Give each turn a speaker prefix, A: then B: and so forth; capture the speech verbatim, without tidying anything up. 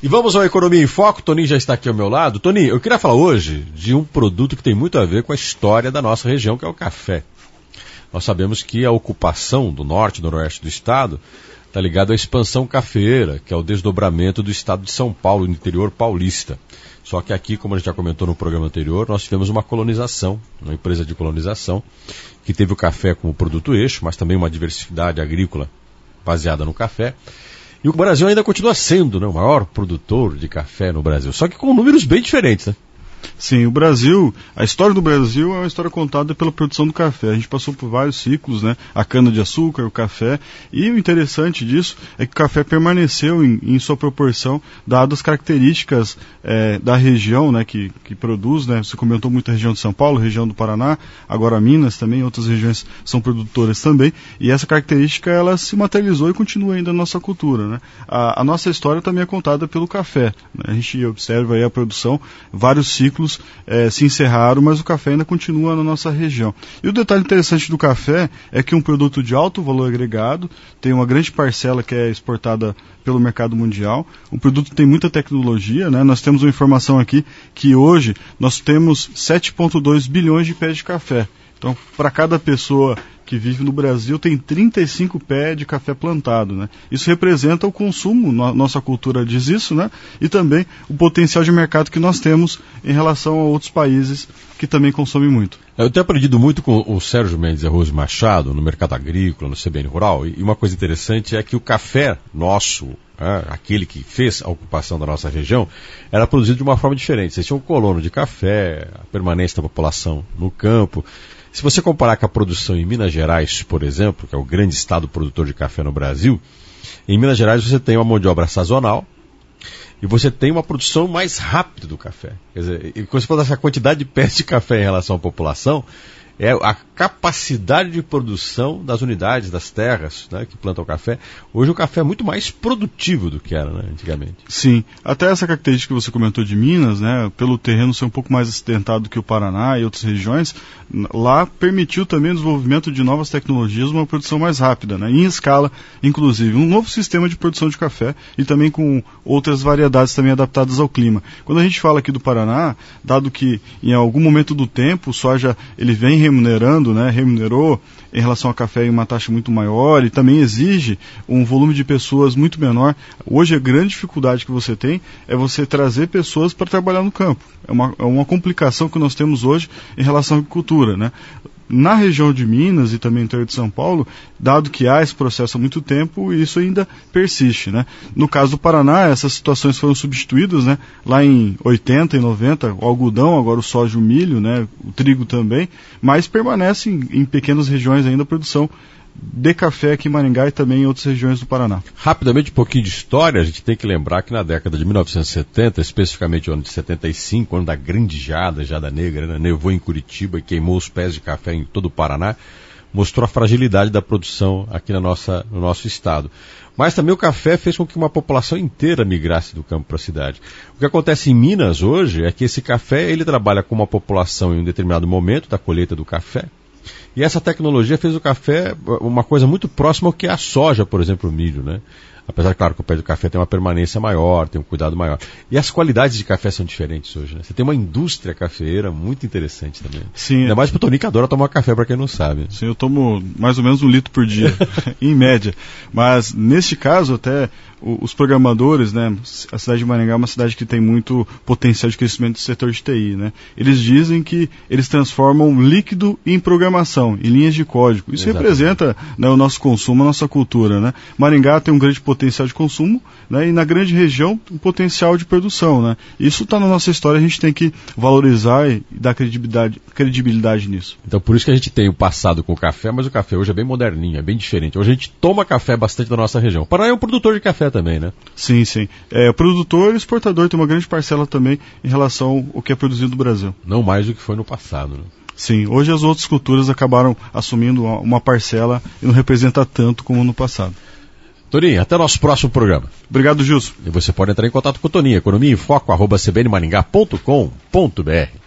A: E vamos ao Economia em Foco. O Toninho já está aqui ao meu lado. Toninho, eu queria falar hoje de um produto que tem muito a ver com a história da nossa região, que é o café. Nós sabemos que a ocupação do norte e do noroeste do estado está ligada à expansão cafeeira, que é o desdobramento do estado de São Paulo, no interior paulista. Só que aqui, como a gente já comentou no programa anterior, nós tivemos uma colonização, uma empresa de colonização, que teve o café como produto eixo, mas também uma diversidade agrícola baseada no café. E o Brasil ainda continua sendo, né, o maior produtor de café no Brasil, só que com números bem diferentes, né?
B: Sim, o Brasil, a história do Brasil é uma história contada pela produção do café. A gente passou por vários ciclos, né? A cana-de-açúcar, o café, e o interessante disso é que o café permaneceu em, em sua proporção, dadas as características é, da região, né, que, que produz, né? Você comentou muito a região de São Paulo, região do Paraná, agora Minas também, outras regiões são produtoras também, e essa característica ela se materializou e continua ainda na nossa cultura, né? A, a nossa história também é contada pelo café, né? A gente observa aí a produção, vários ciclos É, se encerraram, mas o café ainda continua na nossa região. E o detalhe interessante do café é que um produto de alto valor agregado, tem uma grande parcela que é exportada pelo mercado mundial, o produto tem muita tecnologia, né? Nós temos uma informação aqui que hoje nós temos sete vírgula dois bilhões de pés de café. Então, para cada pessoa que vive no Brasil, tem trinta e cinco pés de café plantado, né? Isso representa o consumo, no, nossa cultura diz isso, né? E também o potencial de mercado que nós temos em relação a outros países que também consomem muito.
A: Eu tenho aprendido muito com o Sérgio Mendes Arroz Machado, no mercado agrícola, no C B N Rural, e uma coisa interessante é que o café nosso, é, aquele que fez a ocupação da nossa região, era produzido de uma forma diferente. Vocês tinham um colono de café, a permanência da população no campo. Se você comparar com a produção em Minas Gerais, por exemplo, que é o grande estado produtor de café no Brasil, em Minas Gerais você tem uma mão de obra sazonal e você tem uma produção mais rápida do café. Quer dizer, e quando você fala dessa quantidade de pés de café em relação à população, é a capacidade de produção das unidades, das terras, né, que plantam o café. Hoje o café é muito mais produtivo do que era, né, antigamente.
B: Sim, até essa característica que você comentou de Minas, né, pelo terreno ser um pouco mais acidentado que o Paraná e outras regiões, lá permitiu também o desenvolvimento de novas tecnologias, uma produção mais rápida, né, em escala, inclusive, um novo sistema de produção de café e também com outras variedades também adaptadas ao clima. Quando a gente fala aqui do Paraná, dado que em algum momento do tempo o soja ele vem remunerando, né, remunerou em relação ao café em uma taxa muito maior e também exige um volume de pessoas muito menor. Hoje a grande dificuldade que você tem é você trazer pessoas para trabalhar no campo. É uma, é uma complicação que nós temos hoje em relação à agricultura, né? Na região de Minas e também no interior de São Paulo, dado que há esse processo há muito tempo, isso ainda persiste, né? No caso do Paraná, essas situações foram substituídas, né? Lá em oitenta e noventa, o algodão, agora o soja e o milho, né? O trigo também, mas permanece em, em pequenas regiões ainda a produção de café aqui em Maringá e também em outras regiões do Paraná.
A: Rapidamente, um pouquinho de história, a gente tem que lembrar que na década de mil novecentos e setenta, especificamente o ano de setenta e cinco, ano da grande geada, geada negra, né? Nevou em Curitiba e queimou os pés de café em todo o Paraná, mostrou a fragilidade da produção aqui na nossa, no nosso estado. Mas também o café fez com que uma população inteira migrasse do campo para a cidade. O que acontece em Minas hoje é que esse café ele trabalha com uma população em um determinado momento da colheita do café. E essa tecnologia fez o café uma coisa muito próxima ao que é a soja, por exemplo, o milho, né? Apesar, claro, que o pé do café tem uma permanência maior, tem um cuidado maior. E as qualidades de café são diferentes hoje, né? Você tem uma indústria cafeeira muito interessante também.
B: Sim.
A: Ainda mais pro Toninho que adora tomar café, para quem não sabe.
B: Sim, eu tomo mais ou menos um litro por dia, em média. Mas, neste caso, até os programadores, né? A cidade de Maringá é uma cidade que tem muito potencial de crescimento do setor de T I, né? Eles dizem que eles transformam líquido em programação, em linhas de código. Isso Exatamente. representa, né, o nosso consumo, a nossa cultura, né? Maringá tem um grande potencial de consumo, né, e na grande região um potencial de produção, né? Isso está na nossa história, a gente tem que valorizar e dar credibilidade, credibilidade nisso.
A: Então por isso que a gente tem o passado com o café, mas o café hoje é bem moderninho, é bem diferente. Hoje a gente toma café bastante da nossa região. O Paraná é um produtor de café também, né?
B: Sim, sim. É, o produtor e exportador tem uma grande parcela também em relação ao que é produzido no Brasil.
A: Não mais do que foi no passado, né?
B: Sim, hoje as outras culturas acabaram assumindo uma parcela e não representa tanto como no passado.
A: Toninho, até o nosso próximo programa.
B: Obrigado, Gilson.
A: E você pode entrar em contato com o Toninho, economia em foco arroba c b n maringá ponto com ponto b r.